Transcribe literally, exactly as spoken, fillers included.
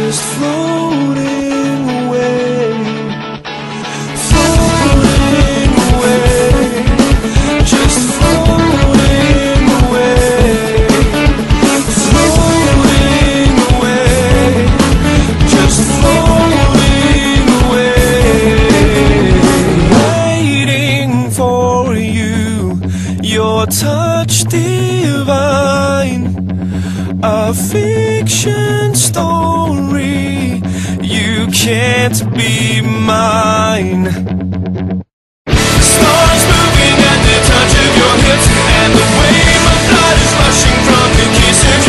just floating away, floating away, just floating away, floating away, just floating away, waiting for you, your touch divine, a fiction story, you can't be mine. Stars moving at the touch of your hips, and the way my blood is rushing from the kiss of